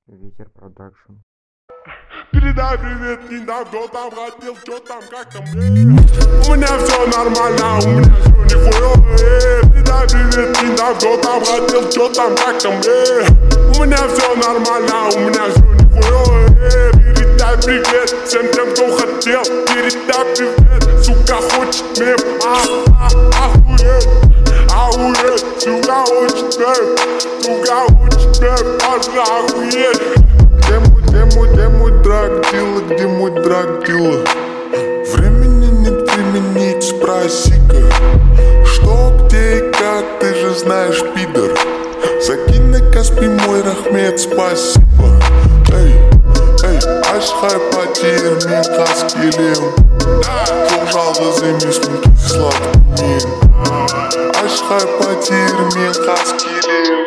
Ветер продакшн. Передай привет, не дам, кто там хотел, что там, как там, У меня все нормально, у меня все нихуя, Передай привет, не дам, кто там хотел, что там, как там, У меня все нормально, у меня все нихуя, Передай привет всем тем, кто хотел, передай привет, сука, хочет мем, охуеть, охуеть, сука, хочет мем, сука, хочет мем, можно охуеть. Где мой драг-дилла, где мой драг-дилла? Времени нет, применить, спроси-ка, что, где и как, ты же знаешь, пидор. Закинь на Каспий мой рахмет, спасибо. Эй, aşk haypatiyem, kas geliyorum. Çok жалғыз сладкий мен. Aşk haypatiyem, kas geliyorum.